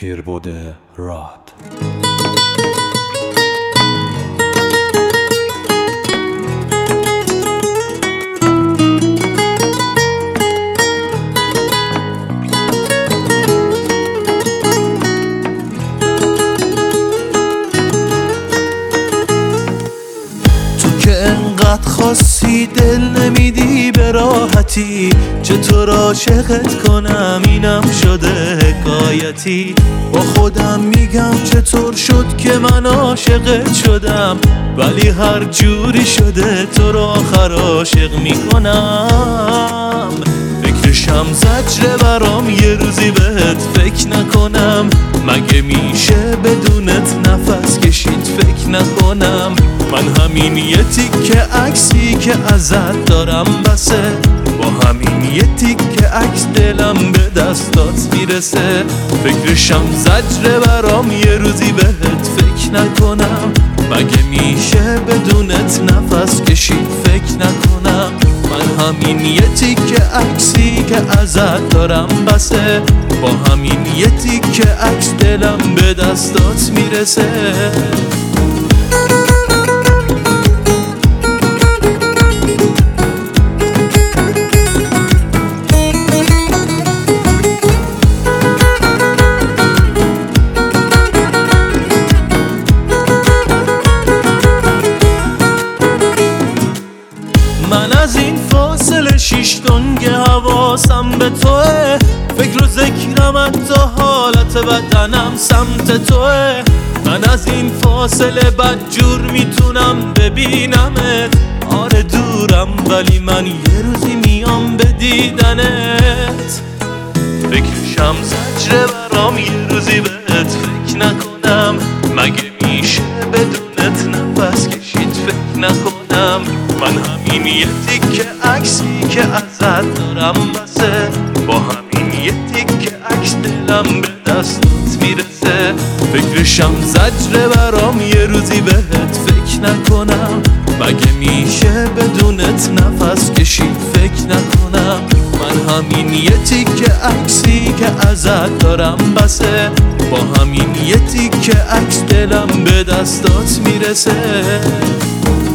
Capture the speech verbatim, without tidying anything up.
هیربوده راد. انقدر خاصی دل نمیدی به راحتی، چطور عاشقت کنم اینم شده حکایتی. با خودم میگم چطور شد که من عاشقت شدم، ولی هر جوری شده تو رو آخر عاشق میکنم. فکرشم زجره برام یه روزی بهت فکر نکنم، مگه میشه بدونت نفس کشید فکر نکنم. من همین یه تیکه عکسی که ازت دارم بسه، با همین یه تیکه عکس دلم به دستات میرسه. فکرشم زجره برام یه روزی بهت فکر نکنم، مگه میشه بدونت نفس کشید فکر نکنم. من همین یه تیکه عکسی که ازت دارم بسه، با همین یه تیکه عکس دلم به دستات میرسه. من از این فاصله شیش دنگ حواسم به توه، فکر و ذکرم حتی حالت بدنم سمت توه. من از این فاصله بدجور میتونم ببینمت، آره دورم ولی من یه روزی میام به دیدنت. فکرشم زجره برام یه روزی بهت فکر نکنم، مگه میشه بدونت نفس کشید فکر نکنم. من همین یه تیکه عکسی که ازت دارم بسه، با همین یه تیکه عکس دلم به دستات میرسه. فکرشم زجره برام یه روزی بهت فکر نکنم، مگه میشه بدونت نفس کشید فکر نکنم. من همین یه تیکه عکسی که ازت دارم بسه، با همین یه تیکه عکس دلم به دستات میرسه.